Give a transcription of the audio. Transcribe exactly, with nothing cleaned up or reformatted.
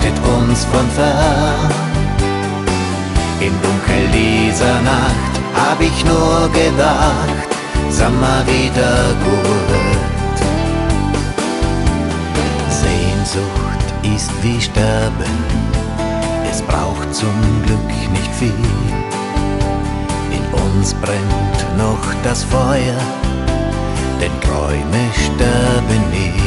begleitet uns von fern. Im Dunkel dieser Nacht hab ich nur gedacht, sag mal wieder gut. Sehnsucht ist wie Sterben, es braucht zum Glück nicht viel. In uns brennt noch das Feuer, denn Träume sterben nie.